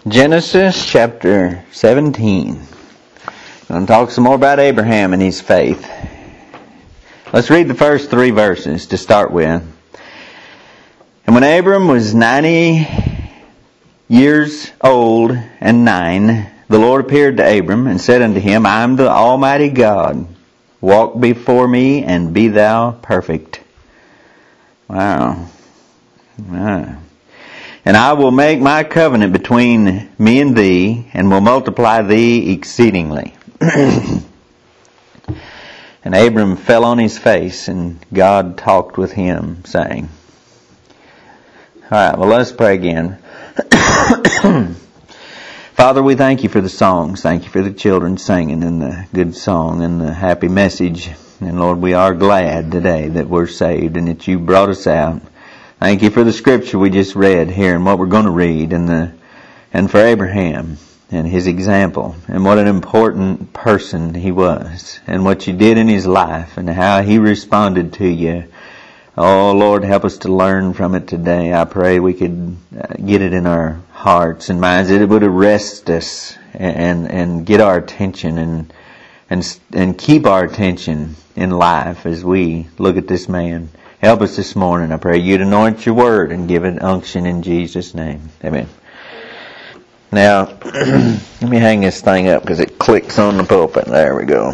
Genesis chapter 17. I'm going to talk some more about Abraham and his faith. Let's read the first 3 verses to start with. And when Abram was 90 years old and 9, the Lord appeared to Abram and said unto him, I am the Almighty God. Walk before me and be thou perfect. Wow. And I will make my covenant between me and thee, and will multiply thee exceedingly. And Abram fell on his face, and God talked with him, saying, Alright, well let's pray again. Father, we thank you for the songs. Thank you for the children singing, and the good song, and the happy message. And Lord, we are glad today that we're saved, and that you brought us out. Thank you for the scripture we just read here and what we're going to read, and for Abraham and his example, and what an important person he was, and what you did in his life, and how he responded to you. Oh Lord, help us to learn from it today. I pray we could get it in our hearts and minds, that it would arrest us and get our attention and keep our attention in life as we look at this man. Help us this morning. I pray you'd anoint your word and give it unction in Jesus' name. Amen. Now, let me hang this thing up because it clicks on the pulpit. There we go.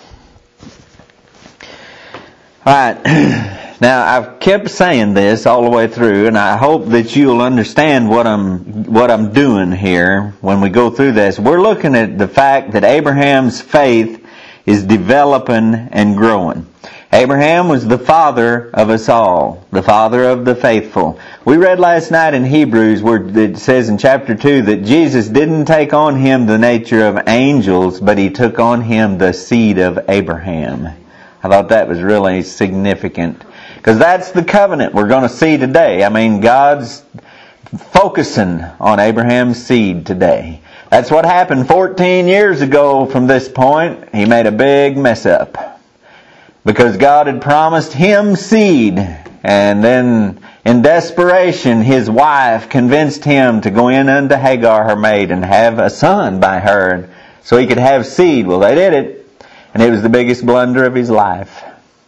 Alright. Now, I've kept saying this all the way through, and I hope that you'll understand what I'm doing here when we go through this. We're looking at the fact that Abraham's faith is developing and growing. Abraham was the father of us all, the father of the faithful. We read last night in Hebrews where it says in chapter 2 that Jesus didn't take on him the nature of angels, but he took on him the seed of Abraham. I thought that was really significant, because that's the covenant we're going to see today. I mean, God's focusing on Abraham's seed today. That's what happened 14 years ago from this point. He made a big mess up, because God had promised him seed, and then in desperation his wife convinced him to go in unto Hagar, her maid, and have a son by her so he could have seed. Well, they did it, and it was the biggest blunder of his life.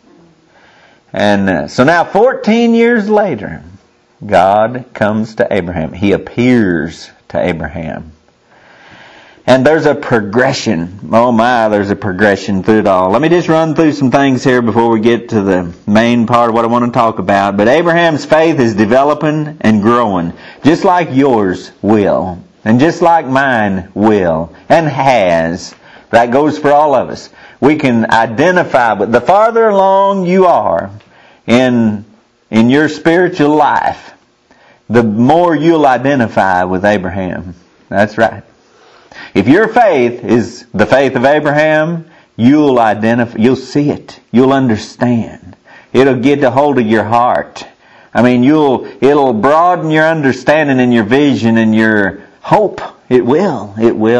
And so now 14 years later, God comes to Abraham. He appears to Abraham. And there's a progression. Oh my, there's a progression through it all. Let me just run through some things here before we get to the main part of what I want to talk about. But Abraham's faith is developing and growing, just like yours will, and just like mine will, and has. That goes for all of us. We can identify, but the farther along you are in your spiritual life, the more you'll identify with Abraham. That's right. If your faith is the faith of Abraham, you'll identify, you'll see it, you'll understand. It'll get a hold of your heart. I mean, it'll broaden your understanding and your vision and your hope. It will.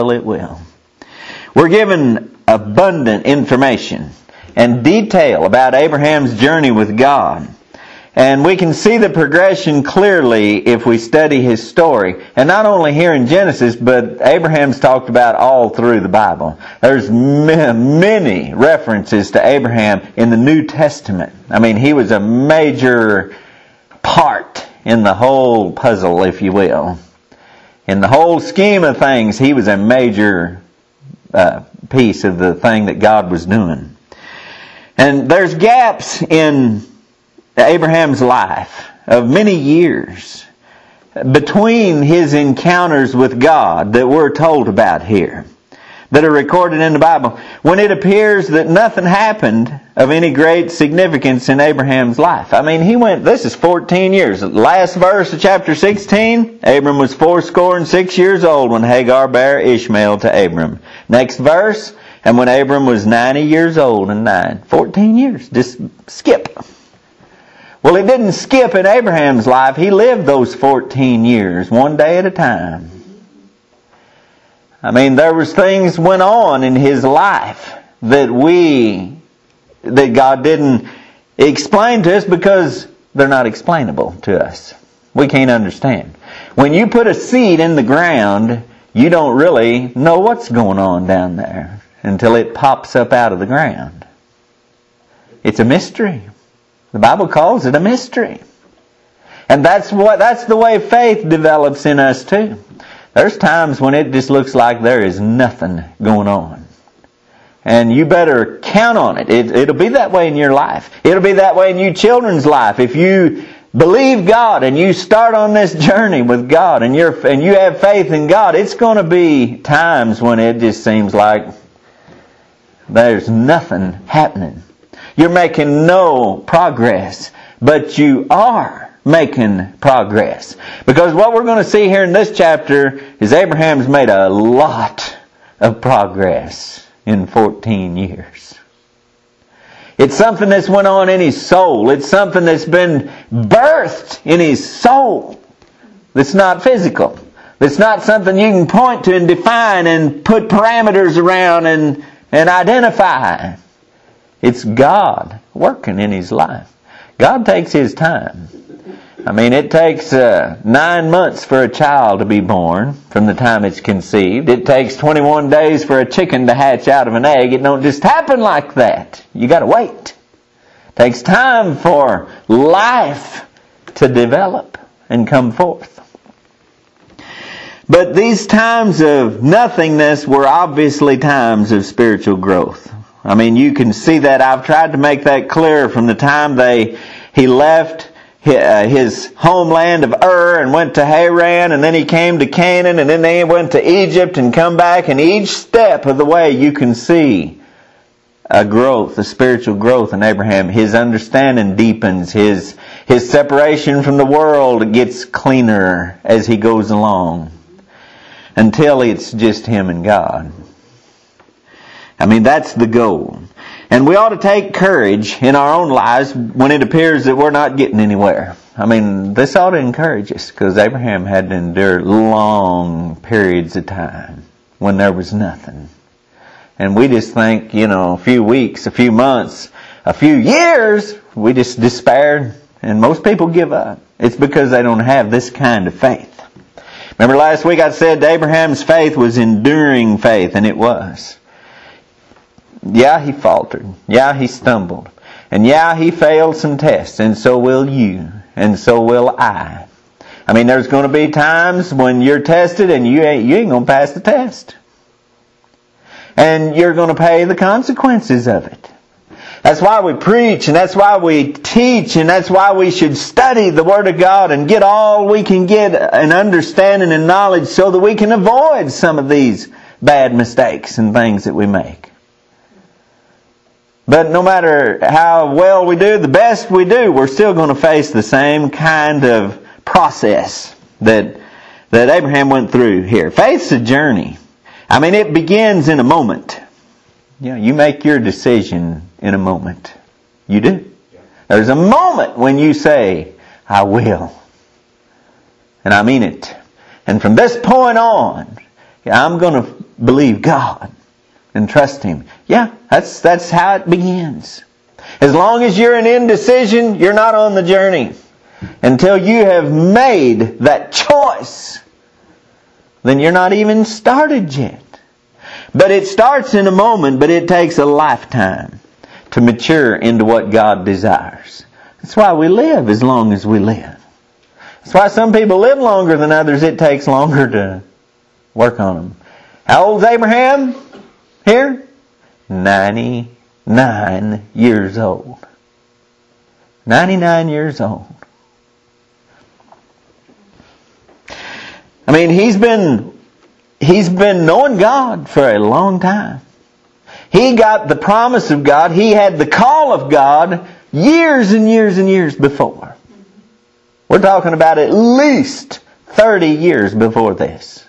We're given abundant information and detail about Abraham's journey with God. And we can see the progression clearly if we study his story. And not only here in Genesis, but Abraham's talked about all through the Bible. There's many references to Abraham in the New Testament. I mean, he was a major part in the whole puzzle, if you will. In the whole scheme of things, he was a major piece of the thing that God was doing. And there's gaps in Abraham's life of many years between his encounters with God that we're told about here, that are recorded in the Bible, when it appears that nothing happened of any great significance in Abraham's life. I mean, this is 14 years. Last verse of chapter 16, Abram was 86 years old when Hagar bare Ishmael to Abram. Next verse, and when Abram was 90 years old and 9. 14 years. Just skip. Well, it didn't skip in Abraham's life. He lived those 14 years, one day at a time. I mean, there was things went on in his life that God didn't explain to us because they're not explainable to us. We can't understand. When you put a seed in the ground, you don't really know what's going on down there until it pops up out of the ground. It's a mystery. The Bible calls it a mystery. And that's the way faith develops in us too. There's times when it just looks like there is nothing going on. And you better count on it. It'll be that way in your life. It'll be that way in you children's life. If you believe God and you start on this journey with God and you have faith in God, it's going to be times when it just seems like there's nothing happening. You're making no progress, but you are making progress. Because what we're going to see here in this chapter is Abraham's made a lot of progress in 14 years. It's something that's went on in his soul. It's something that's been birthed in his soul. That's not physical. That's not something you can point to and define and put parameters around and identify. It's God working in his life. God takes His time. I mean, it takes 9 months for a child to be born from the time it's conceived. It takes 21 days for a chicken to hatch out of an egg. It don't just happen like that. You got to wait. It takes time for life to develop and come forth. But these times of nothingness were obviously times of spiritual growth. I mean, you can see that. I've tried to make that clear from the time he left his homeland of Ur and went to Haran, and then he came to Canaan, and then they went to Egypt and come back, and each step of the way you can see a growth, a spiritual growth in Abraham. His understanding deepens. His separation from the world gets cleaner as he goes along until it's just him and God. I mean, that's the goal. And we ought to take courage in our own lives when it appears that we're not getting anywhere. I mean, this ought to encourage us, because Abraham had to endure long periods of time when there was nothing. And we just think, a few weeks, a few months, a few years, we just despair, and most people give up. It's because they don't have this kind of faith. Remember last week I said Abraham's faith was enduring faith, and it was. Yeah, he faltered. Yeah, he stumbled. And yeah, he failed some tests. And so will you. And so will I. I mean, there's going to be times when you're tested and you ain't going to pass the test. And you're going to pay the consequences of it. That's why we preach, and that's why we teach, and that's why we should study the Word of God and get all we can get in understanding and knowledge so that we can avoid some of these bad mistakes and things that we make. But no matter how well we do, the best we do, we're still going to face the same kind of process that Abraham went through here. Faith's a journey. I mean, it begins in a moment. You make your decision in a moment. You do. There's a moment when you say, I will. And I mean it. And from this point on, I'm going to believe God and trust Him. Yeah, that's how it begins. As long as you're in indecision, you're not on the journey. Until you have made that choice, then you're not even started yet. But it starts in a moment, but it takes a lifetime to mature into what God desires. That's why we live as long as we live. That's why some people live longer than others. It takes longer to work on them. How old's Abraham here? 99 years old. 99 years old. I mean, he's been knowing God for a long time. He got the promise of God. He had the call of God years and years and years before. We're talking about at least 30 years before this.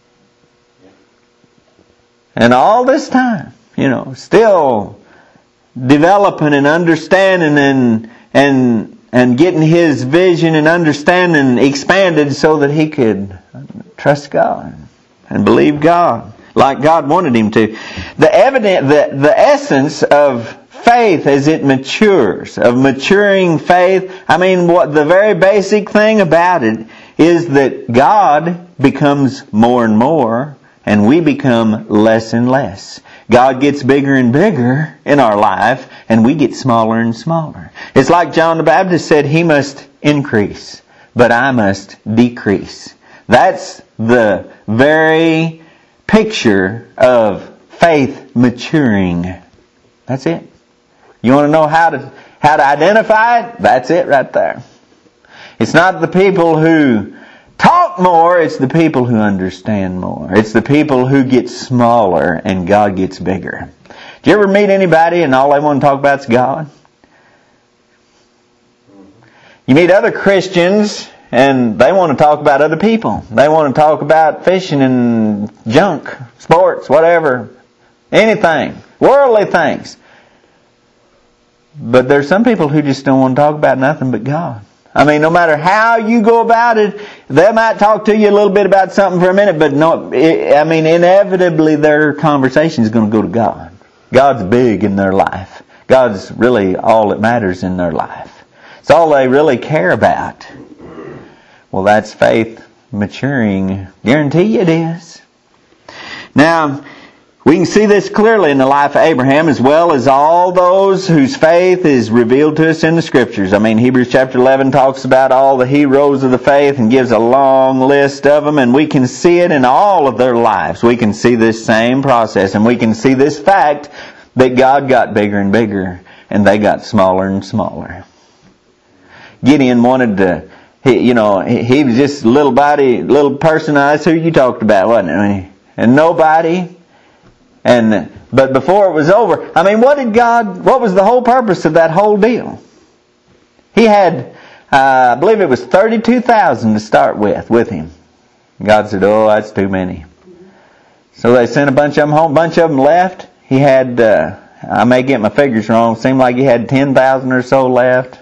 And all this time, still developing and understanding and getting his vision and understanding expanded so that he could trust God and believe God like God wanted him to. The essence of faith as it matures, of maturing faith, I mean, what the very basic thing about it is that God becomes more and more, and we become less and less. God gets bigger and bigger in our life, and we get smaller and smaller. It's like John the Baptist said, he must increase, but I must decrease. That's the very picture of faith maturing. That's it. You want to know how to identify it? That's it right there. It's not the people who talk more, it's the people who understand more. It's the people who get smaller and God gets bigger. Do you ever meet anybody and all they want to talk about is God? You meet other Christians and they want to talk about other people. They want to talk about fishing and junk, sports, whatever, anything, worldly things. But there's some people who just don't want to talk about nothing but God. I mean, no matter how you go about it, they might talk to you a little bit about something for a minute, but inevitably their conversation is going to go to God. God's big in their life. God's really all that matters in their life. It's all they really care about. Well, that's faith maturing. Guarantee you it is. Now, we can see this clearly in the life of Abraham as well as all those whose faith is revealed to us in the Scriptures. I mean, Hebrews chapter 11 talks about all the heroes of the faith and gives a long list of them, and we can see it in all of their lives. We can see this same process, and we can see this fact that God got bigger and bigger, and they got smaller and smaller. Gideon wanted to, he was just a little person. That's who you talked about, wasn't it? And nobody. But before it was over, I mean, what was the whole purpose of that whole deal? He had, I believe it was 32,000 to start with him. God said, oh, that's too many. So they sent a bunch of them home, a bunch of them left. He had, I may get my figures wrong, seemed like he had 10,000 or so left.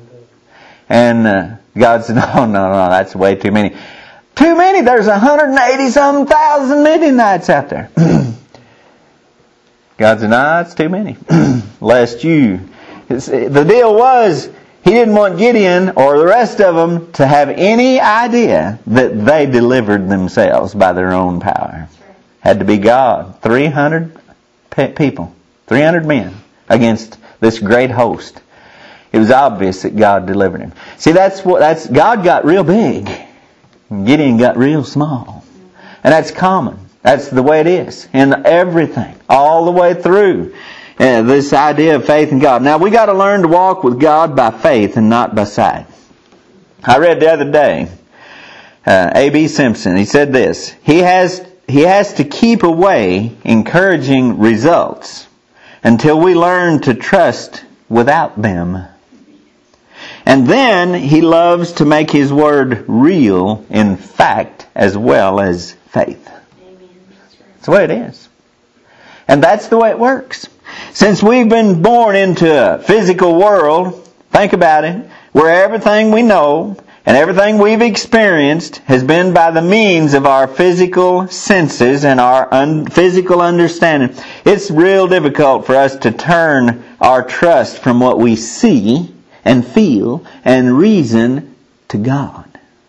And God said, no, that's way too many. Too many? There's 180-some thousand Midianites out there. God said, nah, it's too many. Lest you. The deal was, he didn't want Gideon or the rest of them to have any idea that they delivered themselves by their own power. Had to be God. 300 people. 300 men against this great host. It was obvious that God delivered him. See, God got real big. Gideon got real small. And that's common. That's the way it is in everything, all the way through this idea of faith in God. Now, we got to learn to walk with God by faith and not by sight. I read the other day, A.B. Simpson. He said this: He has to keep away encouraging results until we learn to trust without them. And then he loves to make his word real in fact as well as faith. That's the way it is. And that's the way it works. Since we've been born into a physical world, think about it, where everything we know and everything we've experienced has been by the means of our physical senses and our physical understanding. It's real difficult for us to turn our trust from what we see and feel and reason to God.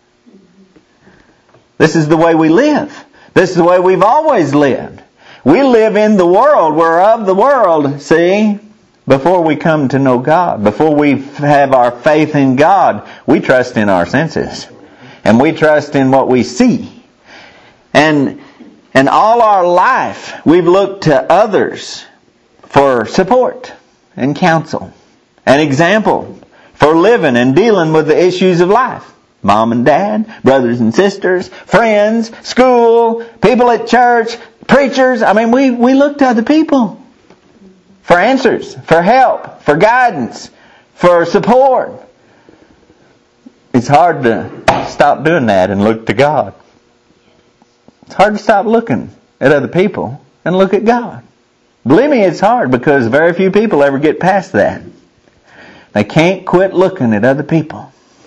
This is the way we live. This is the way we've always lived. We live in the world. We're of the world, see? Before we come to know God, before we have our faith in God, we trust in our senses. And we trust in what we see. And all our life, we've looked to others for support and counsel and example for living and dealing with the issues of life. Mom and dad, brothers and sisters, friends, school, people at church, preachers. I mean, we look to other people for answers, for help, for guidance, for support. It's hard to stop doing that and look to God. It's hard to stop looking at other people and look at God. Believe me, it's hard because very few people ever get past that. They can't quit looking at other people.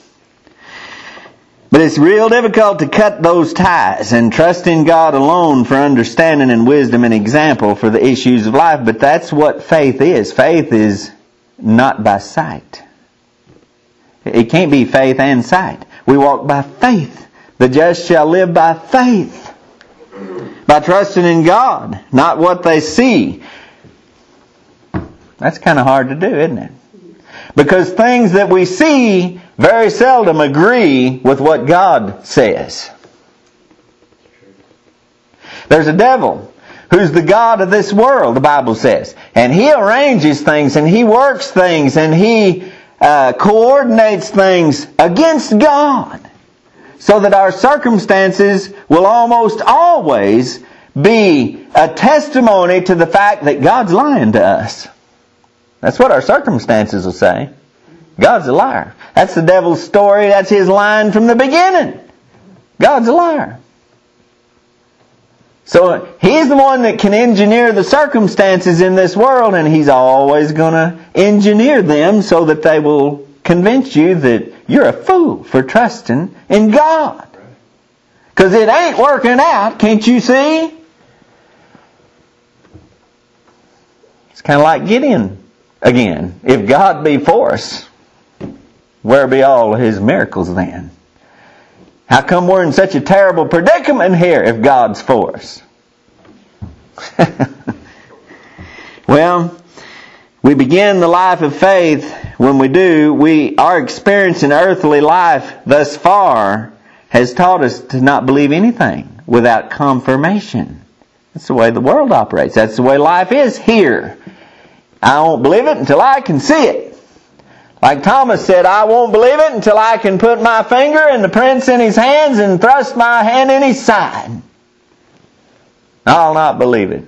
But it's real difficult to cut those ties and trust in God alone for understanding and wisdom and example for the issues of life. But that's what faith is. Faith is not by sight. It can't be faith and sight. We walk by faith. The just shall live by faith. By trusting in God, not what they see. That's kind of hard to do, isn't it? Because things that we see very seldom agree with what God says. There's a devil who's the god of this world, the Bible says. And he arranges things and he works things and he coordinates things against God. So that our circumstances will almost always be a testimony to the fact that God's lying to us. That's what our circumstances will say. God's a liar. That's the devil's story. That's his line from the beginning. God's a liar. So he's the one that can engineer the circumstances in this world, and he's always going to engineer them so that they will convince you that you're a fool for trusting in God. Because it ain't working out, can't you see? It's kind of like Gideon again. If God be for us, where be all His miracles then? How come we're in such a terrible predicament here if God's for us? Well, we begin the life of faith. When we do, our experience in earthly life thus far has taught us to not believe anything without confirmation. That's the way the world operates. That's the way life is here. I won't believe it until I can see it. Like Thomas said, I won't believe it until I can put my finger in the prints in his hands and thrust my hand in his side. I'll not believe it.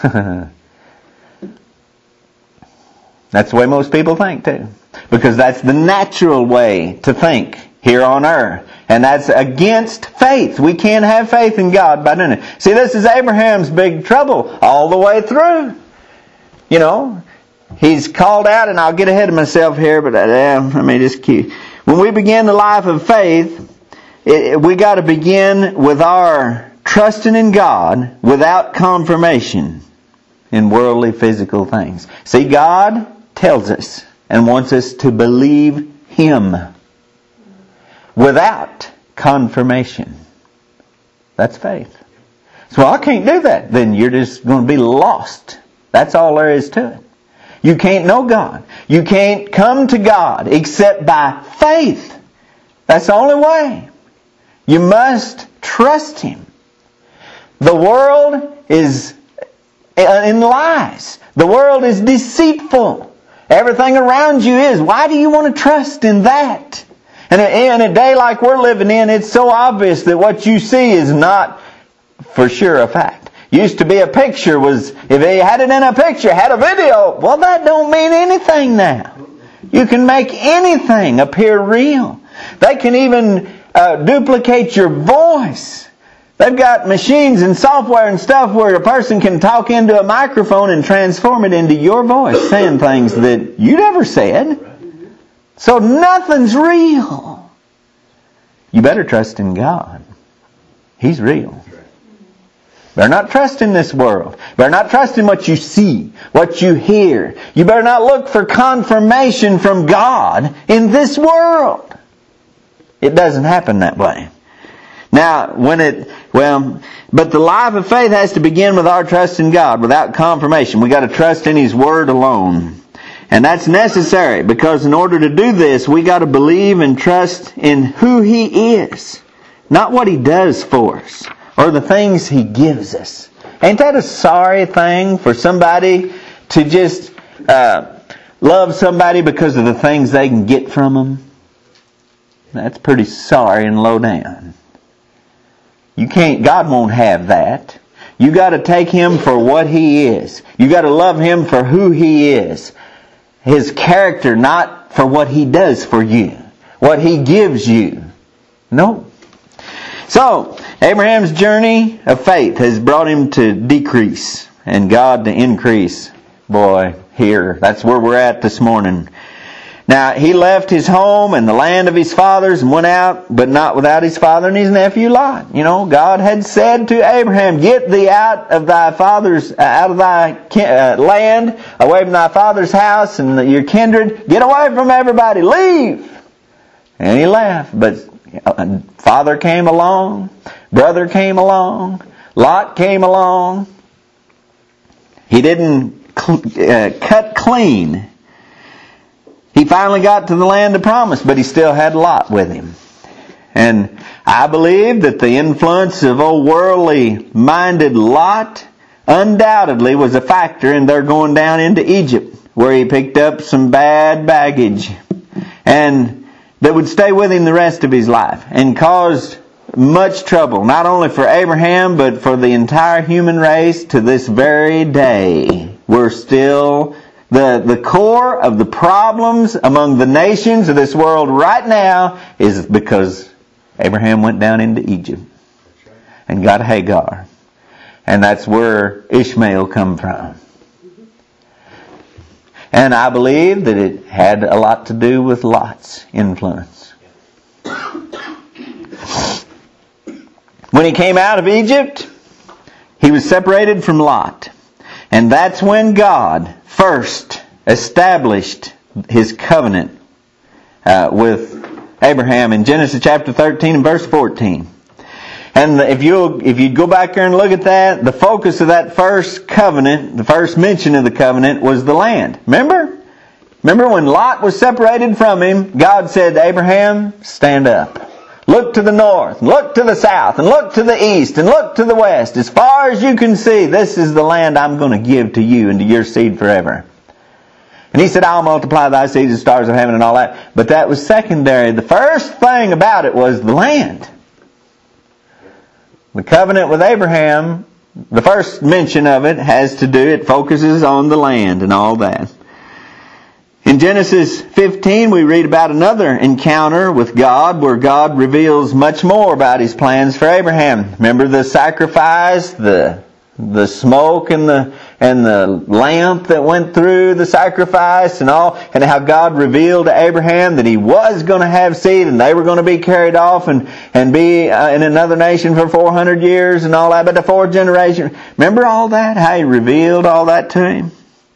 That's the way most people think too. Because that's the natural way to think here on earth. And that's against faith. We can't have faith in God by doing it. See, this is Abraham's big trouble all the way through. You know, he's called out, and I'll get ahead of myself here, but let me just keep. When we begin the life of faith, we got to begin with our trusting in God without confirmation in worldly physical things. See, God tells us and wants us to believe Him without confirmation. That's faith. So I can't do that. Then you're just going to be lost. That's all there is to it. You can't know God. You can't come to God except by faith. That's the only way. You must trust Him. The world is in lies. The world is deceitful. Everything around you is. Why do you want to trust in that? And in a day like we're living in, it's so obvious that what you see is not for sure a fact. Used to be a picture was, if they had it in a picture, had a video, well, that don't mean anything now. You can make anything appear real. They can even duplicate your voice. They've got machines and software and stuff where a person can talk into a microphone and transform it into your voice, saying things that you never said. So nothing's real. You better trust in God. He's real. Better not trust in this world. Better not trust in what you see, what you hear. You better not look for confirmation from God in this world. It doesn't happen that way. Now, but the life of faith has to begin with our trust in God without confirmation. We got to trust in His Word alone. And that's necessary because in order to do this, we got to believe and trust in who He is, not what He does for us or the things He gives us. Ain't that a sorry thing for somebody to just love somebody because of the things they can get from them? That's pretty sorry and low down. God won't have that. You got to take Him for what He is. You got to love Him for who He is. His character, not for what He does for you. What He gives you. No. So, Abraham's journey of faith has brought him to decrease and God to increase. Boy, here, that's where we're at this morning. Now, he left his home and the land of his fathers and went out, but not without his father and his nephew Lot. You know, God had said to Abraham, get thee out of thy land, away from thy father's house and your kindred. Get away from everybody. Leave. And he left. But Father came along, brother came along, Lot came along. He didn't cut clean. He finally got to the land of promise, but he still had Lot with him. And I believe that the influence of old worldly minded Lot undoubtedly was a factor in their going down into Egypt, where he picked up some bad baggage and that would stay with him the rest of his life and caused much trouble, not only for Abraham, but for the entire human race to this very day. We're still, the core of the problems among the nations of this world right now is because Abraham went down into Egypt and got Hagar. And that's where Ishmael come from. And I believe that it had a lot to do with Lot's influence. When he came out of Egypt, he was separated from Lot. And that's when God first established His covenant with Abraham in Genesis chapter 13 and verse 14. And if you go back there and look at that, the focus of that first covenant, the first mention of the covenant was the land. Remember? Remember when Lot was separated from him, God said to Abraham, stand up. Look to the north, look to the south, and look to the east, and look to the west. As far as you can see, this is the land I'm going to give to you and to your seed forever. And He said, I'll multiply thy seed as the stars of heaven and all that. But that was secondary. The first thing about it was the land. The covenant with Abraham, the first mention of it it focuses on the land and all that. In Genesis 15, we read about another encounter with God where God reveals much more about His plans for Abraham. Remember the sacrifice, the smoke and the lamp that went through the sacrifice and all, and how God revealed to Abraham that he was going to have seed and they were going to be carried off and be in another nation for 400 years and all that, but the fourth generation. Remember all that? How He revealed all that to him?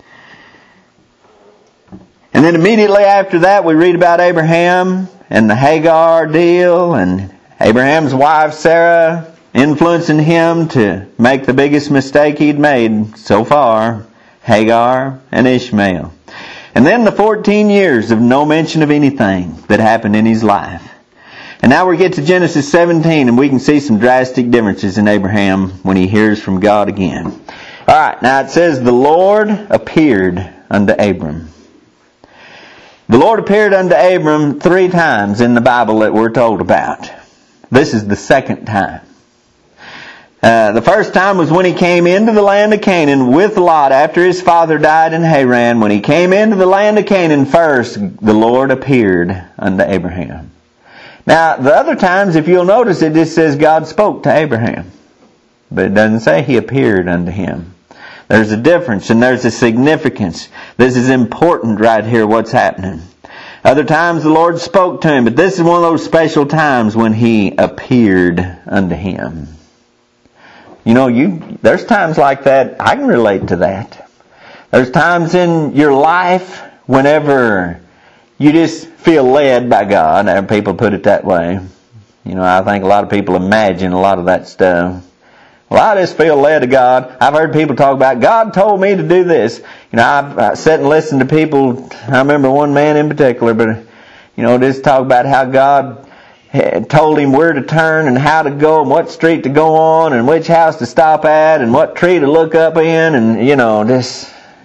And then immediately after that, we read about Abraham and the Hagar deal and Abraham's wife Sarah influencing him to make the biggest mistake he'd made so far, Hagar and Ishmael. And then the 14 years of no mention of anything that happened in his life. And now we get to Genesis 17 and we can see some drastic differences in Abraham when he hears from God again. Alright, now it says, the Lord appeared unto Abram. The Lord appeared unto Abram 3 times in the Bible that we're told about. This is the second time. The first time was when he came into the land of Canaan with Lot after his father died in Haran. When he came into the land of Canaan first, the Lord appeared unto Abraham. Now, the other times, if you'll notice, it just says God spoke to Abraham. But it doesn't say He appeared unto him. There's a difference and there's a significance. This is important right here, what's happening. Other times the Lord spoke to him, but this is one of those special times when He appeared unto him. You know, there's times like that. I can relate to that. There's times in your life whenever you just feel led by God, and people put it that way. You know, I think a lot of people imagine a lot of that stuff. Well, I just feel led to God. I've heard people talk about, God told me to do this. You know, I've sat and listened to people. I remember one man in particular, but, you know, just talk about how God told him where to turn and how to go and what street to go on and which house to stop at and what tree to look up in and, you know, just,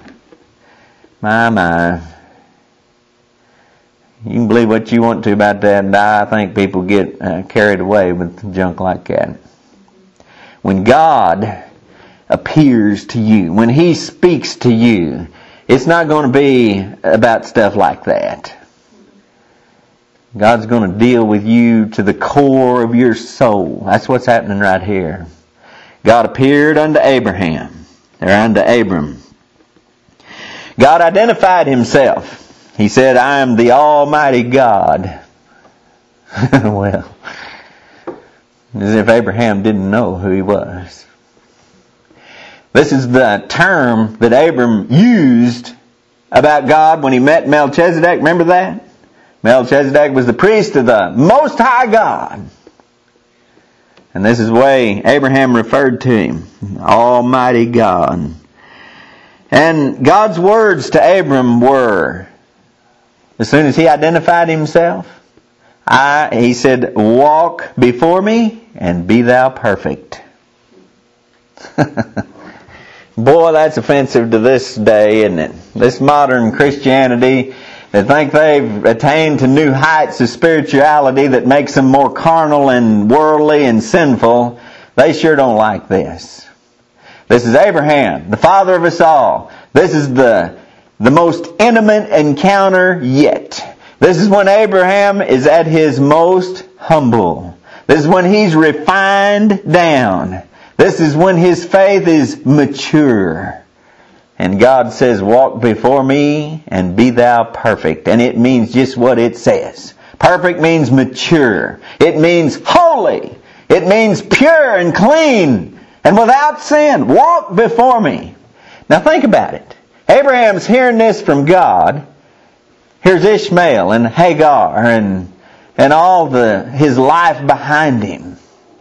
my. You can believe what you want to about that, and I think people get carried away with junk like that. When God appears to you, when He speaks to you, it's not going to be about stuff like that. God's going to deal with you to the core of your soul. That's what's happening right here. God appeared unto Abraham, or unto Abram. God identified Himself. He said, I am the Almighty God. Well, as if Abraham didn't know who He was. This is the term that Abram used about God when he met Melchizedek. Remember that? Melchizedek was the priest of the Most High God. And this is the way Abraham referred to him, Almighty God. And God's words to Abram were, as soon as he identified himself, he said, walk before me and be thou perfect. Boy, that's offensive to this day, isn't it? This modern Christianity, they think they've attained to new heights of spirituality that makes them more carnal and worldly and sinful. They sure don't like this. This is Abraham, the father of us all. This is the most intimate encounter yet. This is when Abraham is at his most humble. This is when he's refined down. This is when his faith is mature. And God says, walk before me and be thou perfect. And it means just what it says. Perfect means mature. It means holy. It means pure and clean and without sin. Walk before me. Now think about it. Abraham's hearing this from God. Here's Ishmael and Hagar and all his life behind him.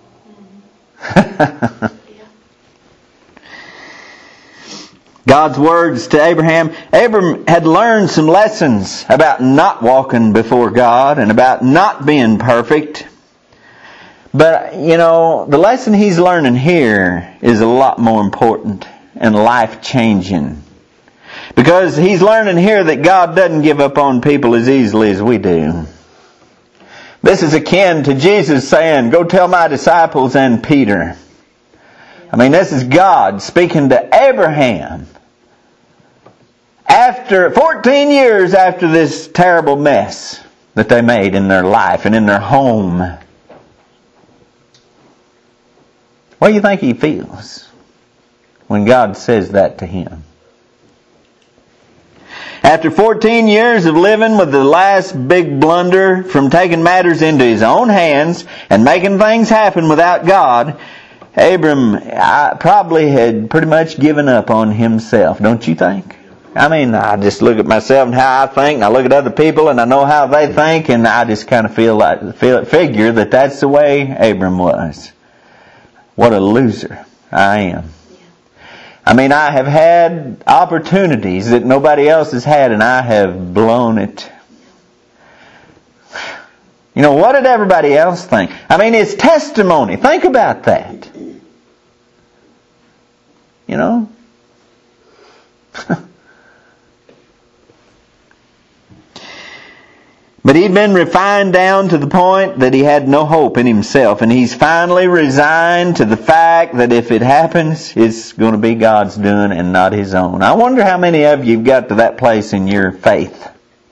God's words to Abraham. Abraham had learned some lessons about not walking before God and about not being perfect. But, the lesson he's learning here is a lot more important and life-changing. Because he's learning here that God doesn't give up on people as easily as we do. This is akin to Jesus saying, go tell my disciples and Peter. This is God speaking to Abraham. After 14 years after this terrible mess that they made in their life and in their home. What do you think he feels when God says that to him? After 14 years of living with the last big blunder from taking matters into his own hands and making things happen without God, Abram probably had pretty much given up on himself, don't you think? I just look at myself and how I think, and I look at other people and I know how they think, and I just kind of figure that that's the way Abram was. What a loser I am. I have had opportunities that nobody else has had, and I have blown it. What did everybody else think? It's testimony. Think about that. But he'd been refined down to the point that he had no hope in himself. And he's finally resigned to the fact that if it happens, it's going to be God's doing and not his own. I wonder how many of you have got to that place in your faith.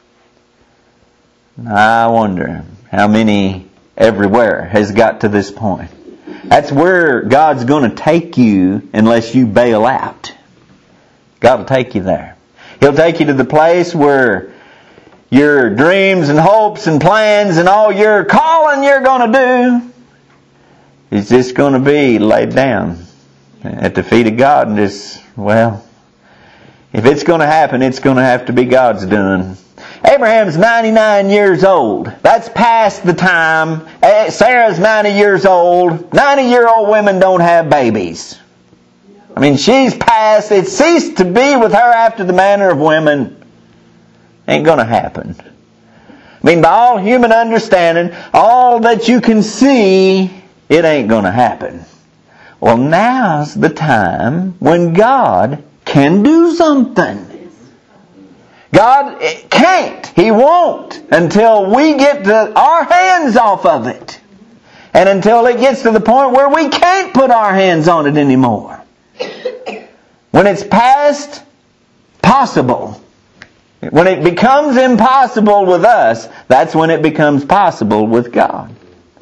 I wonder how many everywhere has got to this point. That's where God's going to take you unless you bail out. God will take you there. He'll take you to the place where your dreams and hopes and plans and all your calling you're going to do is just going to be laid down at the feet of God and just, if it's going to happen, it's going to have to be God's doing. Abraham's 99 years old. That's past the time. Sarah's 90 years old. 90-year-old women don't have babies. She's past. It ceased to be with her after the manner of women. Ain't going to happen. By all human understanding, all that you can see, it ain't going to happen. Well, now's the time when God can do something. God can't. He won't until we get our hands off of it. And until it gets to the point where we can't put our hands on it anymore. When it's past possible. When it becomes impossible with us, that's when it becomes possible with God.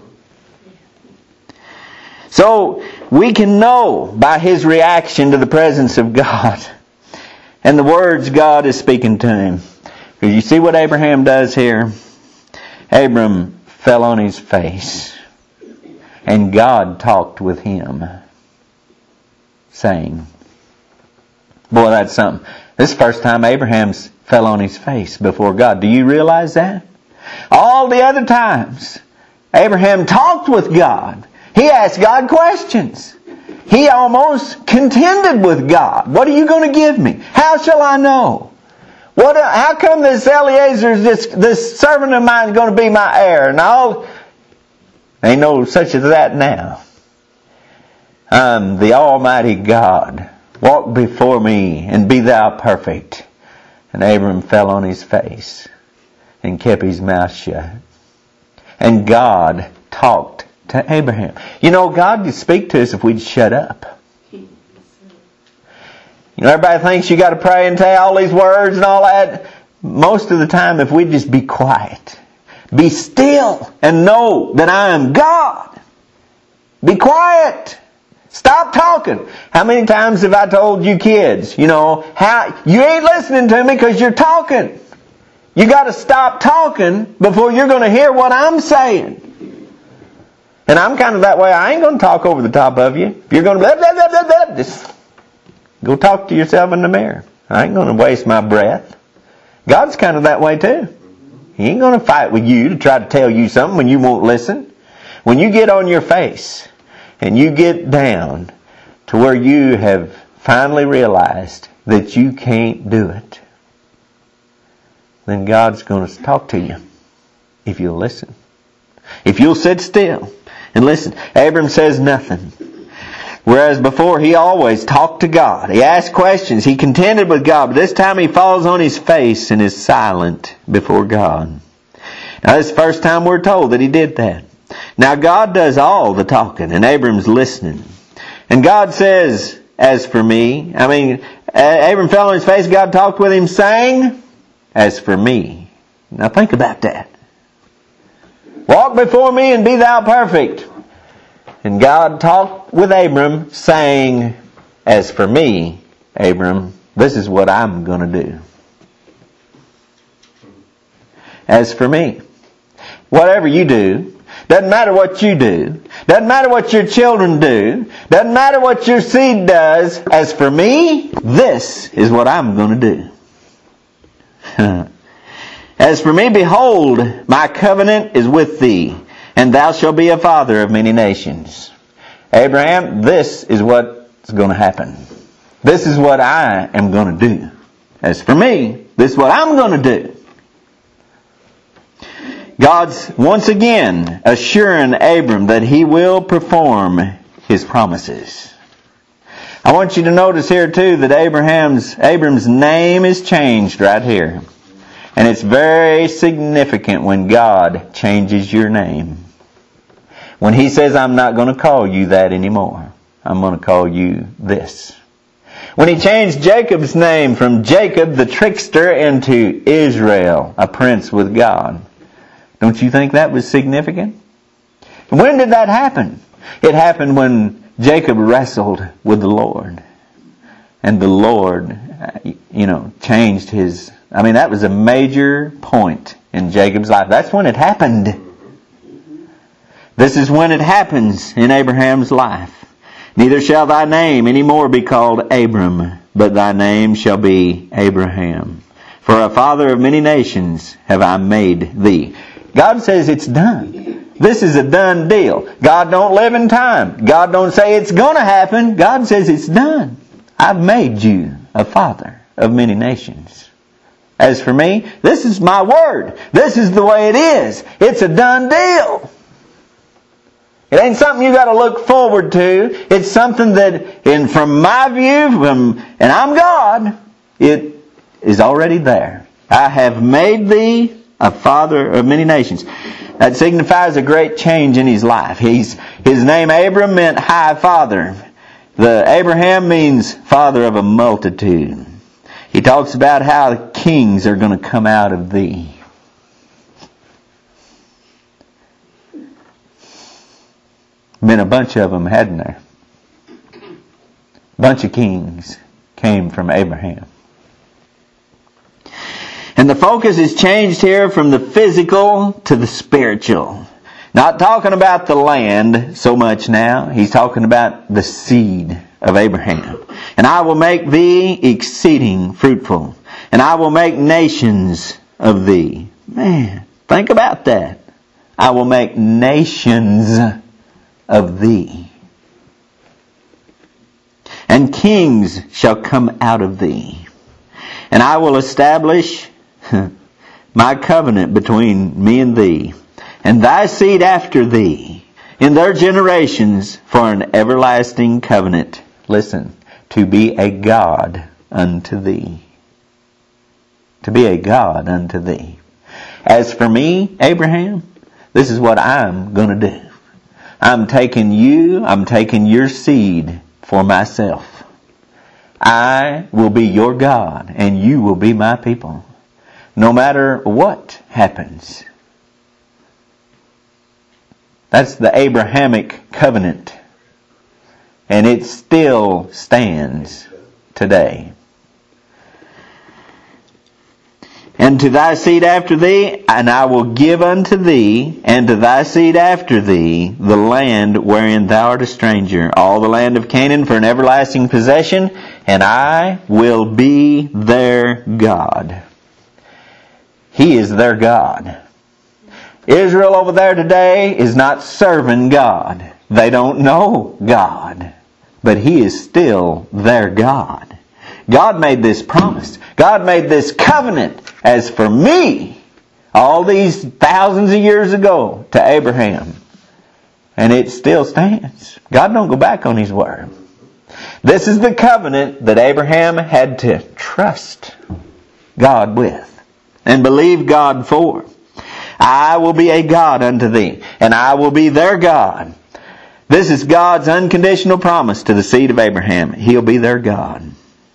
So, we can know by his reaction to the presence of God and the words God is speaking to him. Because you see what Abraham does here? Abram fell on his face, and God talked with him, saying, boy, that's something. This is the first time Abraham's fell on his face before God. Do you realize that? All the other times, Abraham talked with God. He asked God questions. He almost contended with God. What are you going to give me? How shall I know? How come this Eliezer, this servant of mine, is going to be my heir? And ain't no such as that now. I'm the Almighty God. Walk before me and be thou perfect. And Abram fell on his face and kept his mouth shut. And God talked to Abraham. You know, God could speak to us if we'd shut up. You know, everybody thinks you got to pray and say all these words and all that. Most of the time, if we just be quiet, be still and know that I am God. Be quiet. Stop talking. How many times have I told you kids, you ain't listening to me because you're talking. You got to stop talking before you're going to hear what I'm saying. And I'm kind of that way. I ain't going to talk over the top of you. If you're going to blah, blah, blah, blah, blah, just go talk to yourself in the mirror. I ain't going to waste my breath. God's kind of that way too. He ain't going to fight with you to try to tell you something when you won't listen. When you get on your face and you get down to where you have finally realized that you can't do it, then God's going to talk to you if you'll listen. If you'll sit still and listen. Abram says nothing. Whereas before he always talked to God. He asked questions. He contended with God. But this time he falls on his face and is silent before God. Now this is the first time we're told that he did that. Now God does all the talking and Abram's listening. And God says, as for me, Abram fell on his face, God talked with him saying, as for me. Now think about that. Walk before me and be thou perfect. And God talked with Abram saying, as for me, Abram, this is what I'm going to do. As for me, whatever you do, doesn't matter what you do, doesn't matter what your children do, doesn't matter what your seed does, as for me, this is what I'm going to do. As for me, behold, my covenant is with thee, and thou shalt be a father of many nations. Abraham, this is what's going to happen. This is what I am going to do. As for me, this is what I'm going to do. God's once again assuring Abram that he will perform his promises. I want you to notice here too that Abram's name is changed right here. And it's very significant when God changes your name. When he says, I'm not going to call you that anymore. I'm going to call you this. When he changed Jacob's name from Jacob the trickster into Israel, a prince with God. Don't you think that was significant? When did that happen? It happened when Jacob wrestled with the Lord. And the Lord, changed his... that was a major point in Jacob's life. That's when it happened. This is when it happens in Abraham's life. Neither shall thy name any more be called Abram, but thy name shall be Abraham. For a father of many nations have I made thee. God says it's done. This is a done deal. God don't live in time. God don't say it's going to happen. God says it's done. I've made you a father of many nations. As for me, this is my word. This is the way it is. It's a done deal. It ain't something you got to look forward to. It's something that, from my view, and I'm God, it is already there. I have made thee a father of many nations. That signifies a great change in his life. His name Abram meant high father. The Abraham means father of a multitude. He talks about how kings are going to come out of thee. Been a bunch of them, hadn't there? A bunch of kings came from Abraham. And the focus is changed here from the physical to the spiritual. Not talking about the land so much now. He's talking about the seed of Abraham. And I will make thee exceeding fruitful. And I will make nations of thee. Man, Think about that. I will make nations of thee, and kings shall come out of thee. And I will establish my covenant between me and thee, and thy seed after thee, in their generations, for an everlasting covenant. Listen, to be a God unto thee. To be a God unto thee. As for me, Abraham, this is what I'm going to do. I'm taking you, I'm taking your seed for myself. I will be your God, and you will be my people. No matter what happens. That's the Abrahamic covenant. And it still stands today. And to thy seed after thee, and I will give unto thee, and to thy seed after thee, the land wherein thou art a stranger, all the land of Canaan for an everlasting possession, and I will be their God. He is their God. Israel over there today is not serving God. They don't know God. But He is still their God. God made this promise. God made this covenant. As for me, all these thousands of years ago to Abraham. And it still stands. God don't go back on His word. This is the covenant that Abraham had to trust God with and believe God for. I will be a God unto thee, and I will be their God. This is God's unconditional promise to the seed of Abraham. He'll be their God.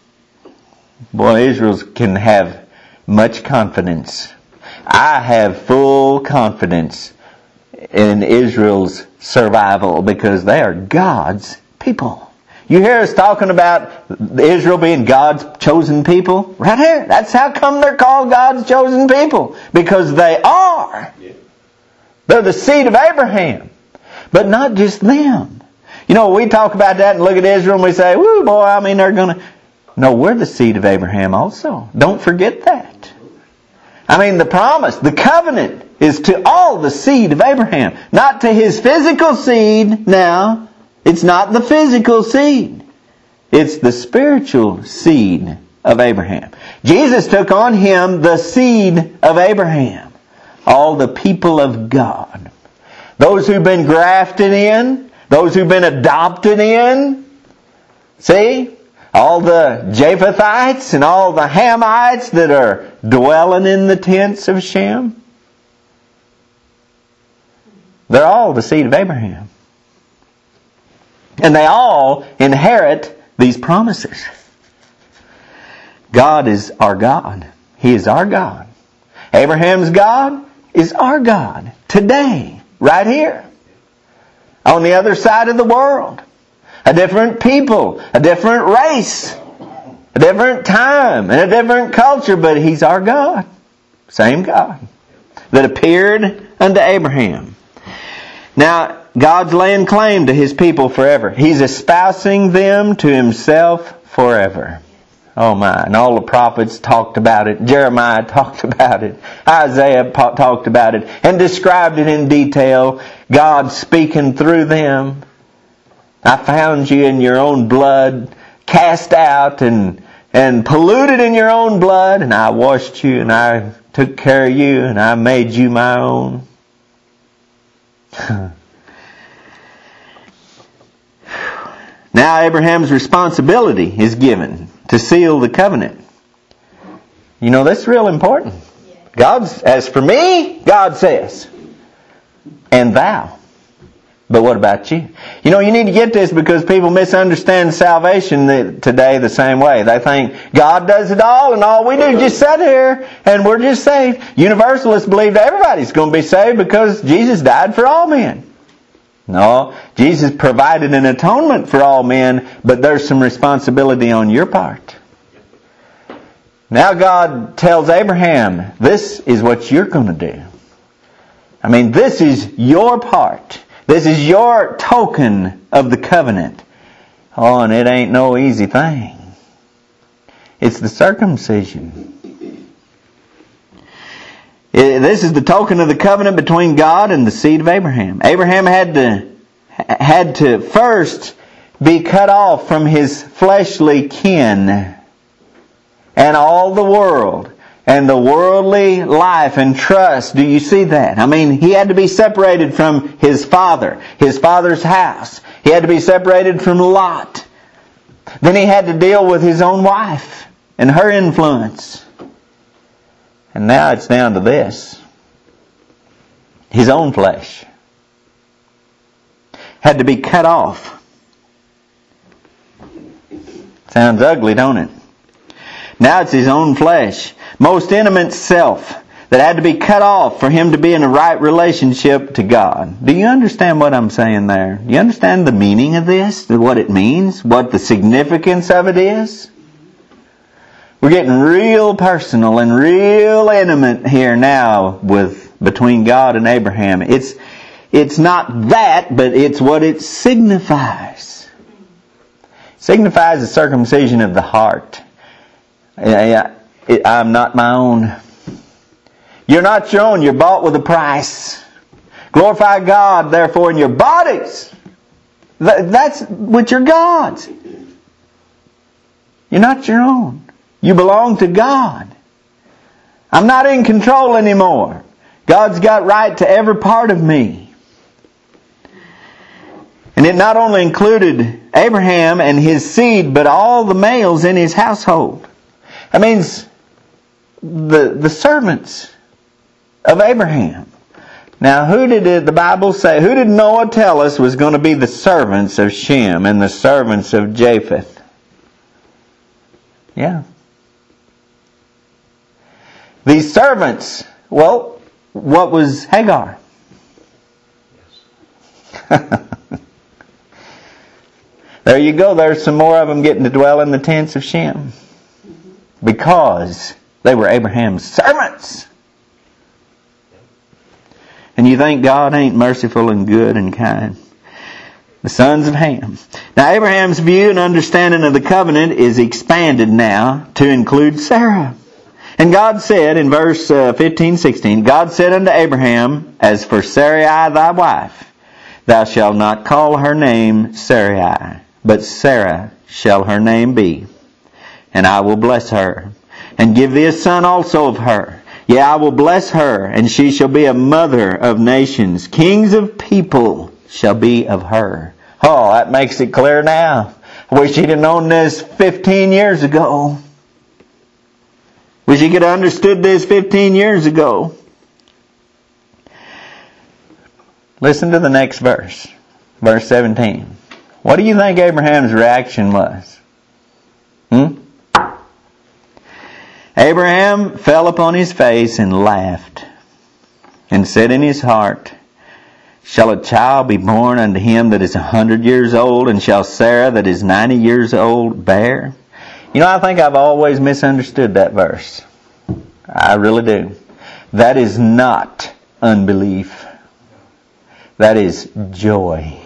Boy, Israel can have much confidence. I have full confidence in Israel's survival because they are God's people. You hear us talking about Israel being God's chosen people? Right here. That's how come they're called God's chosen people. Because they are. They're the seed of Abraham. But not just them. You know, we talk about that and look at Israel and we say, woo boy, I mean they're going to... No, we're the seed of Abraham also. Don't forget that. I mean, the promise, the covenant is to all the seed of Abraham. Not to his physical seed now. It's not the physical seed. It's the spiritual seed of Abraham. Jesus took on Him the seed of Abraham. All the people of God. Those who've been grafted in. Those who've been adopted in. See? All the Japhethites and all the Hamites that are dwelling in the tents of Shem. They're all the seed of Abraham. And they all inherit these promises. God is our God. He is our God. Abraham's God is our God. Today. Right here. On the other side of the world. A different people, a different race, a different time, and a different culture, but He's our God. Same God that appeared unto Abraham. Now, God's laying claim to His people forever. He's espousing them to Himself forever. Oh my, and all the prophets talked about it. Jeremiah talked about it. Isaiah talked about it and described it in detail. God speaking through them. I found you in your own blood, cast out and polluted in your own blood, and I washed you and I took care of you and I made you my own. Now Abraham's responsibility is given to seal the covenant. You know, that's real important. As for me, God says, and thou. But what about you? You know, you need to get this because people misunderstand salvation today the same way. They think God does it all and all we do is just sit here and we're just saved. Universalists believe that everybody's going to be saved because Jesus died for all men. No, Jesus provided an atonement for all men, but there's some responsibility on your part. Now God tells Abraham, this is what you're going to do. I mean, this is your part. This is your token of the covenant. Oh, and it ain't no easy thing. It's the circumcision. This is the token of the covenant between God and the seed of Abraham. Abraham had to first be cut off from his fleshly kin and all the world and the worldly life and trust. Do you see that? I mean, he had to be separated from his father's house. He had to be separated from Lot. Then he had to deal with his own wife and her influence. And now it's down to this. His own flesh had to be cut off. Sounds ugly, don't it? Now it's his own flesh, most intimate self, that had to be cut off for him to be in a right relationship to God. Do you understand what I'm saying there? Do you understand the meaning of this? What it means? What the significance of it is? We're getting real personal and real intimate here now between God and Abraham. It's not that, but it's what it signifies. It signifies the circumcision of the heart. I'm not my own. You're not your own. You're bought with a price. Glorify God, therefore, in your bodies. That's what you're God's. You're not your own. You belong to God. I'm not in control anymore. God's got right to every part of me. And it not only included Abraham and his seed, but all the males in his household. That means the servants of Abraham. Now, who did the Bible say, who did Noah tell us was going to be the servants of Shem and the servants of Japheth? Yeah. These servants, well, what was Hagar? There you go. There's some more of them getting to dwell in the tents of Shem. Because they were Abraham's servants. And you think God ain't merciful and good and kind? The sons of Ham. Now Abraham's view and understanding of the covenant is expanded now to include Sarah. And God said in verse 15-16, God said unto Abraham, as for Sarai thy wife, thou shalt not call her name Sarai, but Sarah shall her name be. And I will bless her, and give thee a son also of her. Yea, I will bless her, and she shall be a mother of nations. Kings of people shall be of her. Oh, that makes it clear now. I wish he'd have known this 15 years ago. Wish he could have understood this 15 years ago. Listen to the next verse. Verse 17. What do you think Abraham's reaction was? Abraham fell upon his face and laughed, and said in his heart, shall a child be born unto him that is 100 years old, and shall Sarah that is 90 years old bear? You know, I think I've always misunderstood that verse. I really do. That is not unbelief. That is joy.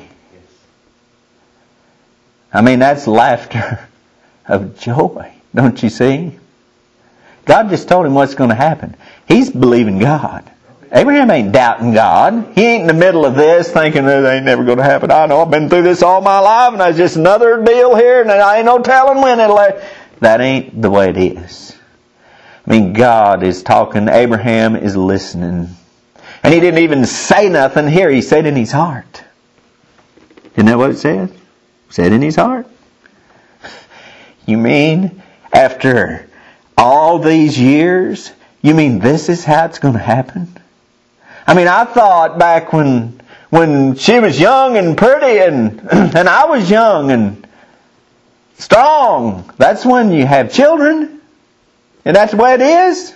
I mean, that's laughter of joy. Don't you see? God just told him what's going to happen. He's believing God. Abraham ain't doubting God. He ain't in the middle of this thinking that ain't never going to happen. I know I've been through this all my life and there's just another deal here and I ain't no telling when it'll happen. That ain't the way it is. I mean, God is talking. Abraham is listening. And he didn't even say nothing here. He said in his heart. Isn't that what it said? It said in his heart. You mean after all these years, you mean this is how it's going to happen? I mean, I thought back when she was young and pretty and I was young and strong, that's when you have children. And that's the way it is?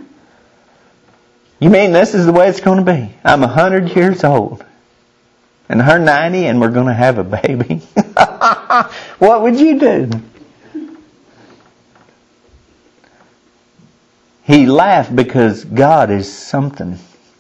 You mean this is the way it's going to be? I'm 100 years old. And her 90 and we're going to have a baby. What would you do? He laughed because God is something.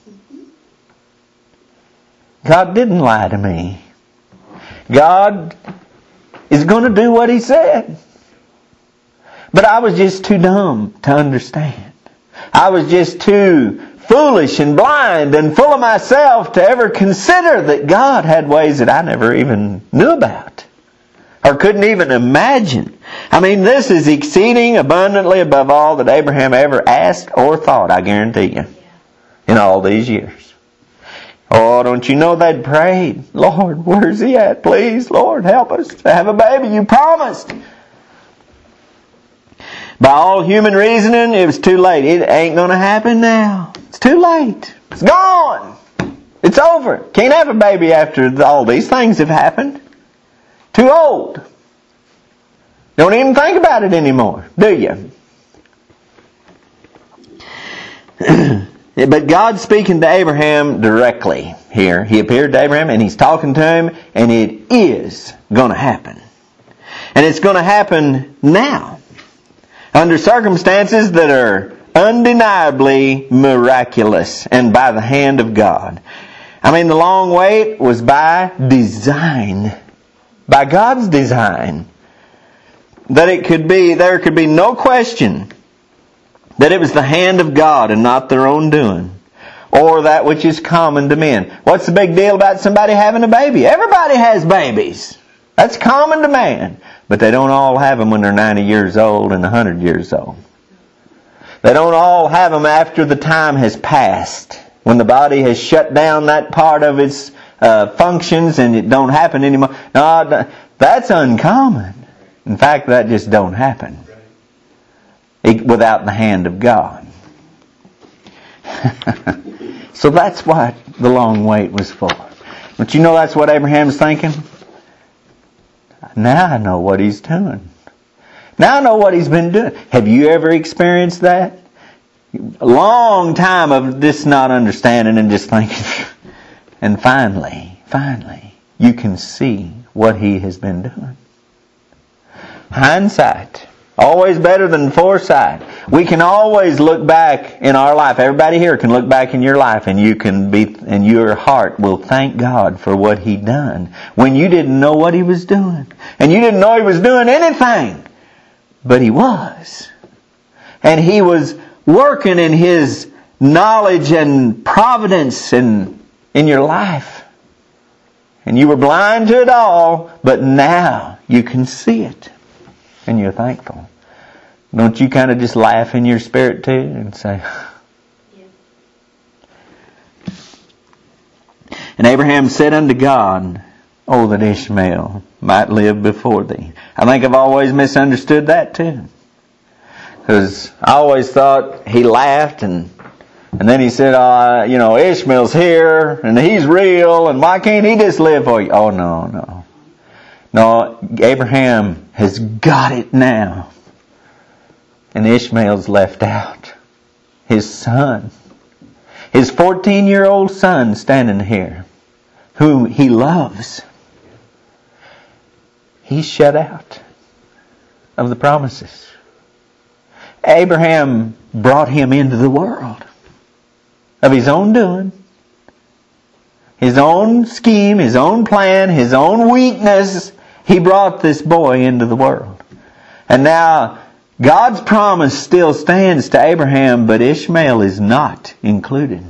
God didn't lie to me. God is going to do what He said. But I was just too dumb to understand. I was just too foolish and blind and full of myself to ever consider that God had ways that I never even knew about or couldn't even imagine. I mean, this is exceeding abundantly above all that Abraham ever asked or thought, I guarantee you, in all these years. Oh, don't you know they'd prayed, Lord, where's he at? Please, Lord, help us to have a baby. You promised. By all human reasoning, it was too late. It ain't going to happen now. It's too late. It's gone. It's over. Can't have a baby after all these things have happened. Too old. Don't even think about it anymore, do you? But God's speaking to Abraham directly here. He appeared to Abraham and He's talking to him, and it is going to happen. And it's going to happen now, under circumstances that are undeniably miraculous and by the hand of God. I mean, the long wait was by design. By God's design. That there could be no question that it was the hand of God and not their own doing, or that which is common to men. What's the big deal about somebody having a baby? Everybody has babies. That's common to man. But they don't all have them when they're 90 years old and 100 years old. They don't all have them after the time has passed, when the body has shut down that part of its functions and it don't happen anymore. No, that's uncommon. In fact, that just don't happen without the hand of God. So that's what the long wait was for. But you know that's what Abraham's thinking? Now I know what he's doing. Now I know what he's been doing. Have you ever experienced that? A long time of this not understanding and just thinking. And finally, you can see what he has been doing. Hindsight. Always better than foresight. We can always look back in our life. Everybody here can look back in your life and and your heart will thank God for what He done when you didn't know what He was doing. And you didn't know He was doing anything. But He was. And He was working in His knowledge and providence in your life. And you were blind to it all, but now you can see it. And you're thankful. Don't you kind of just laugh in your spirit too and say, yeah. And Abraham said unto God, oh, that Ishmael might live before thee. I think I've always misunderstood that too. Because I always thought he laughed and then he said, Ishmael's here and he's real and why can't he just live for you? Oh, no. No, Abraham has got it now. And Ishmael's left out. His son. His 14-year-old son standing here, whom he loves. He's shut out of the promises. Abraham brought him into the world of his own doing. His own scheme, his own plan, his own weakness. He brought this boy into the world. And now God's promise still stands to Abraham, but Ishmael is not included.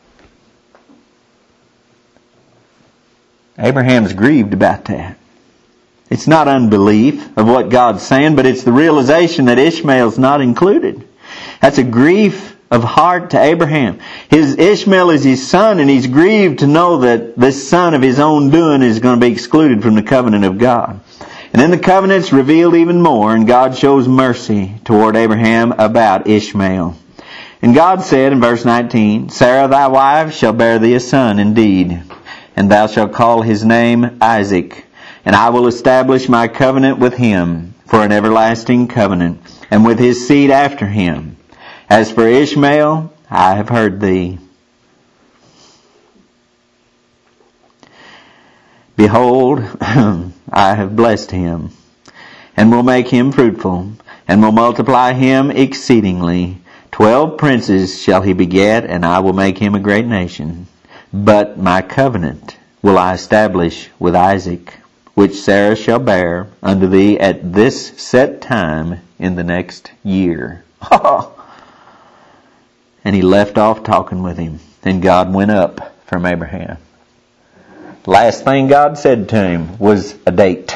Abraham's grieved about that. It's not unbelief of what God's saying, but it's the realization that Ishmael's not included. That's a grief of heart to Abraham. Ishmael is his son, and he's grieved to know that this son of his own doing is going to be excluded from the covenant of God. And then the covenant's revealed even more, and God shows mercy toward Abraham about Ishmael. And God said in verse 19, Sarah thy wife shall bear thee a son indeed, and thou shalt call his name Isaac. And I will establish my covenant with him for an everlasting covenant, and with his seed after him. As for Ishmael, I have heard thee. Behold, I have blessed him, and will make him fruitful, and will multiply him exceedingly. 12 princes shall he beget, and I will make him a great nation. But my covenant will I establish with Isaac, which Sarah shall bear unto thee at this set time in the next year. And he left off talking with him. Then God went up from Abraham. Last thing God said to him was a date.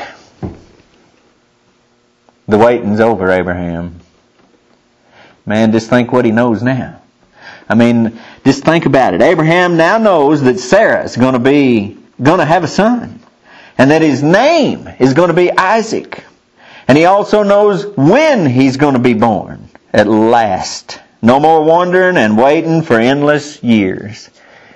The waiting's over, Abraham. Man, just think what he knows now. I mean, just think about it. Abraham now knows that Sarah's going to have a son. And that his name is going to be Isaac. And he also knows when he's going to be born. At last. No more wondering and waiting for endless years.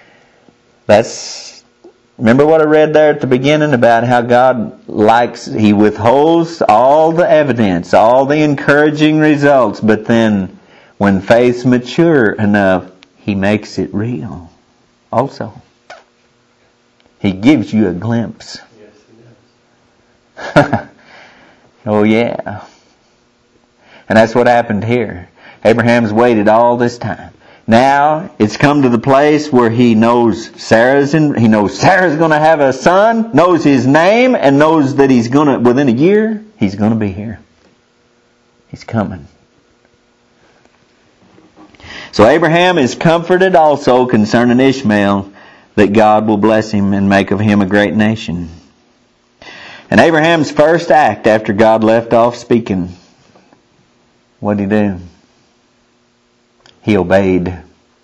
Remember what I read there at the beginning about how God He withholds all the evidence, all the encouraging results, but then when faith's mature enough, He makes it real. Also, He gives you a glimpse. Yes, He does. Oh yeah. And that's what happened here. Abraham's waited all this time. Now it's come to the place where he knows Sarah's going to have a son, knows his name, and knows that within a year, he's going to be here. He's coming. So Abraham is comforted also concerning Ishmael, that God will bless him and make of him a great nation. And Abraham's first act after God left off speaking, what did he do? He obeyed. And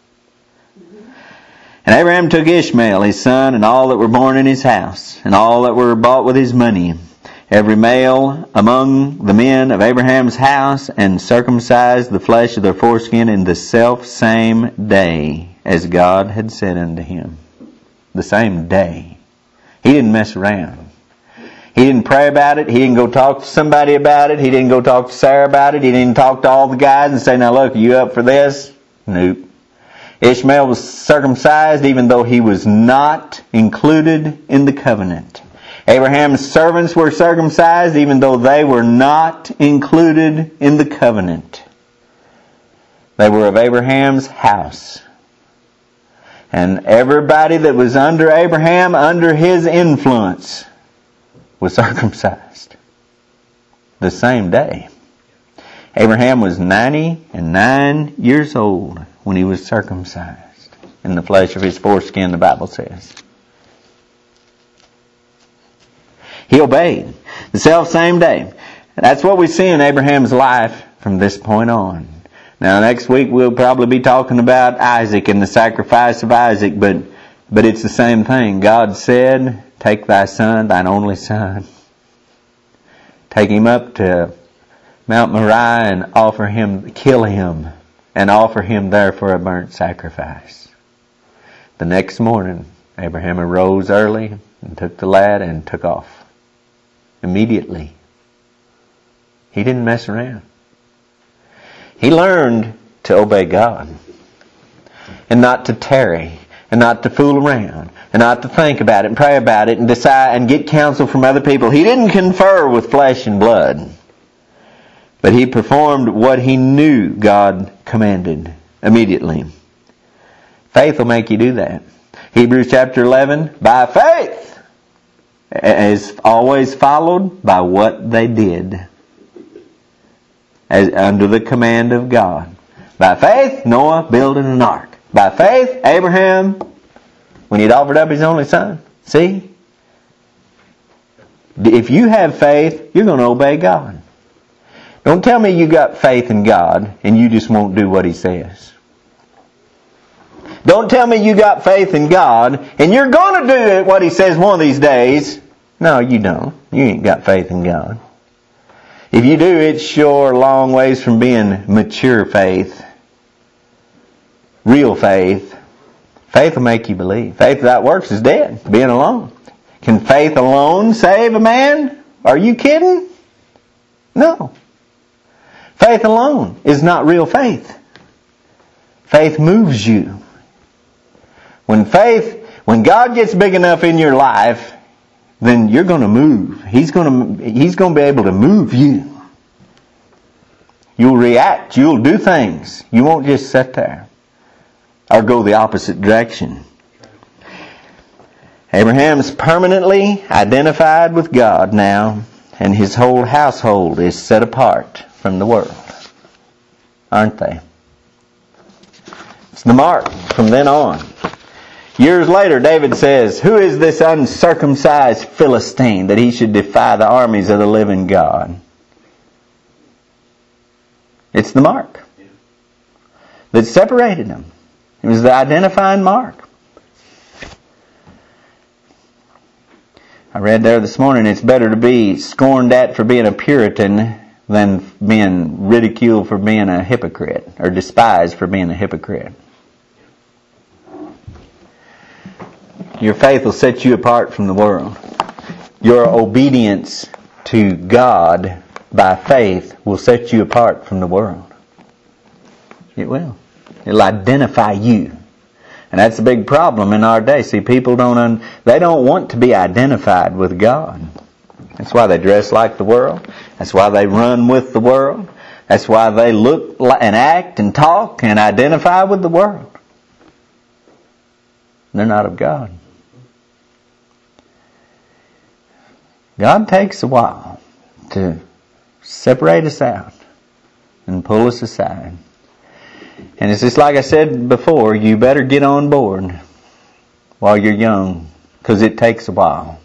Abraham took Ishmael, his son, and all that were born in his house, and all that were bought with his money, every male among the men of Abraham's house, and circumcised the flesh of their foreskin in the selfsame day, as God had said unto him. The same day. He didn't mess around. He didn't pray about it. He didn't go talk to somebody about it. He didn't go talk to Sarah about it. He didn't talk to all the guys and say, now look, are you up for this? Nope. Ishmael was circumcised even though he was not included in the covenant. Abraham's servants were circumcised even though they were not included in the covenant. They were of Abraham's house. And everybody that was under Abraham, under his influence, was circumcised the same day. Abraham was 99 years old when he was circumcised in the flesh of his foreskin, the Bible says. He obeyed the self-same day. That's what we see in Abraham's life from this point on. Now next week we'll probably be talking about Isaac and the sacrifice of Isaac, but it's the same thing. God said, take thy son, thine only son. Take him up to Mount Moriah and kill him, and offer him there for a burnt sacrifice. The next morning, Abraham arose early and took the lad and took off. Immediately. He didn't mess around. He learned to obey God. And not to tarry. And not to fool around. And not to think about it and pray about it and decide and get counsel from other people. He didn't confer with flesh and blood. But he performed what he knew God commanded immediately. Faith will make you do that. Hebrews chapter 11, by faith, is always followed by what they did. As under the command of God. By faith, Noah building an ark. By faith, Abraham, when he'd offered up his only son. See? If you have faith, you're going to obey God. Don't tell me you got faith in God and you just won't do what He says. Don't tell me you got faith in God and you're going to do what He says one of these days. No, you don't. You ain't got faith in God. If you do, it's sure a long ways from being mature faith. Real faith. Faith will make you believe. Faith without works is dead. Being alone. Can faith alone save a man? Are you kidding? No. Faith alone is not real faith. Faith moves you. When God gets big enough in your life, then you're going to move. He's going to be able to move you. You'll react. You'll do things. You won't just sit there or go the opposite direction. Abraham's permanently identified with God now, and his whole household is set apart from the world. Aren't they? It's the mark from then on. Years later, David says, "Who is this uncircumcised Philistine that he should defy the armies of the living God?" It's the mark that separated them. It was the identifying mark. I read there this morning, it's better to be scorned at for being a Puritan than being ridiculed for being a hypocrite, or despised for being a hypocrite. Your faith will set you apart from the world. Your obedience to God by faith will set you apart from the world. It will. It'll identify you. And that's a big problem in our day. See, people they don't want to be identified with God. That's why they dress like the world. That's why they run with the world. That's why they look and act and talk and identify with the world. They're not of God. God takes a while to separate us out and pull us aside. And it's just like I said before, you better get on board while you're young, because it takes a while.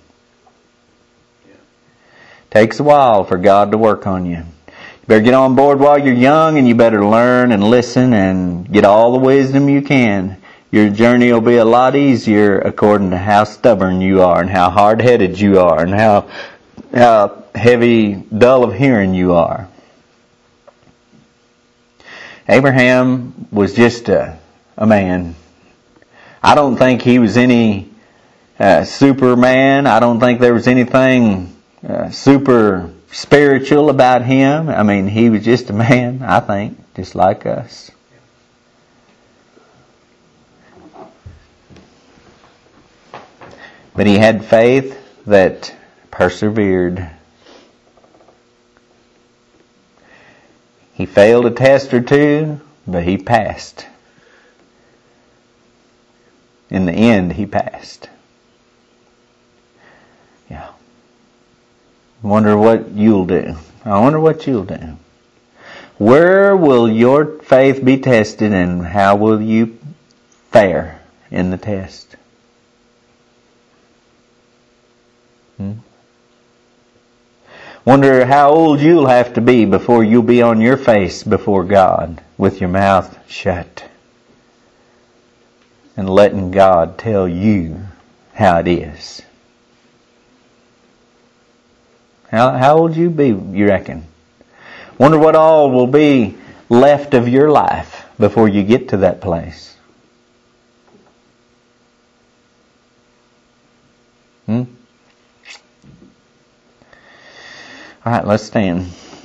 It takes a while for God to work on you. You better get on board while you're young, and you better learn and listen and get all the wisdom you can. Your journey will be a lot easier according to how stubborn you are and how hard-headed you are and how heavy, dull of hearing you are. Abraham was just a man. I don't think he was any Superman. I don't think there was anything super spiritual about him. I mean, he was just a man, I think, just like us. But he had faith that persevered. He failed a test or two, but he passed. In the end, he passed. Yeah. I wonder what you'll do. I wonder what you'll do. Where will your faith be tested, and how will you fare in the test? Wonder how old you'll have to be before you'll be on your face before God with your mouth shut and letting God tell you how it is. How old you be, you reckon? Wonder what all will be left of your life before you get to that place. All right, let's stand.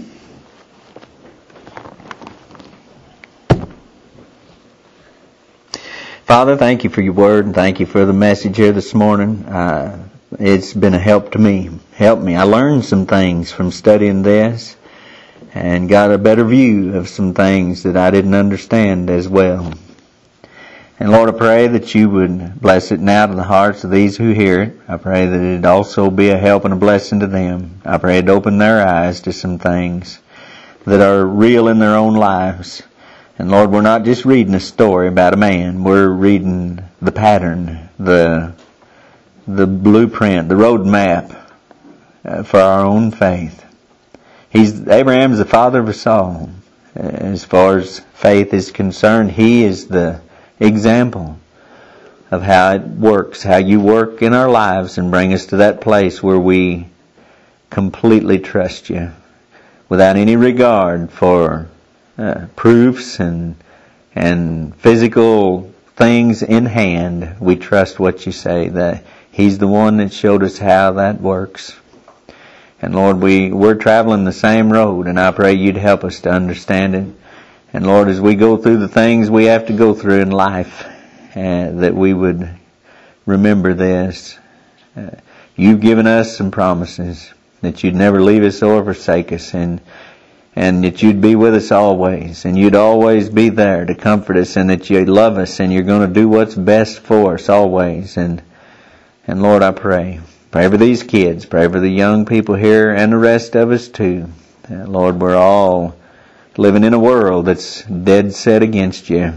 Father, thank you for your word, and thank you for the message here this morning. It's been a help to me. Help me. I learned some things from studying this and got a better view of some things that I didn't understand as well. And Lord, I pray that you would bless it now to the hearts of these who hear it. I pray that it also be a help and a blessing to them. I pray it open their eyes to some things that are real in their own lives. And Lord, we're not just reading a story about a man. We're reading the pattern, the blueprint, the roadmap for our own faith. Abraham's the father of us all. As far as faith is concerned, he is the example of how it works, how you work in our lives and bring us to that place where we completely trust you without any regard for proofs and physical things in hand. We trust what you say, that he's the one that showed us how that works. And Lord, we're traveling the same road, and I pray you'd help us to understand it. And Lord, as we go through the things we have to go through in life, that we would remember this. You've given us some promises that you'd never leave us or forsake us, and that you'd be with us always, and you'd always be there to comfort us, and that you love us, and you're going to do what's best for us always. And Lord, I pray for these kids, pray for the young people here and the rest of us too. Lord, we're all living in a world that's dead set against you,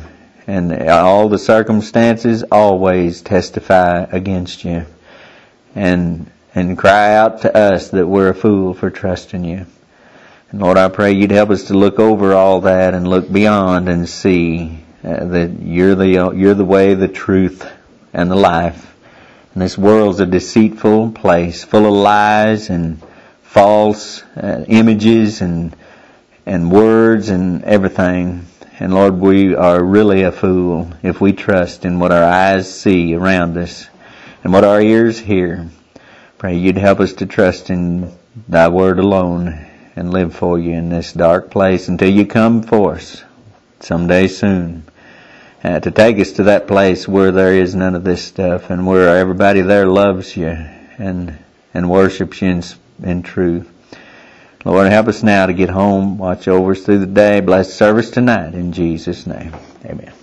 and all the circumstances always testify against you, and cry out to us that we're a fool for trusting you. And Lord, I pray you'd help us to look over all that and look beyond and see that you're the way, the truth, and the life. And this world's a deceitful place, full of lies and false images and words and everything. And Lord, we are really a fool if we trust in what our eyes see around us and what our ears hear. Pray you'd help us to trust in thy word alone and live for you in this dark place until you come for us someday soon. To take us to that place where there is none of this stuff and where everybody there loves you and worships you in truth. Lord, help us now to get home. Watch over us through the day. Bless service tonight in Jesus' name. Amen.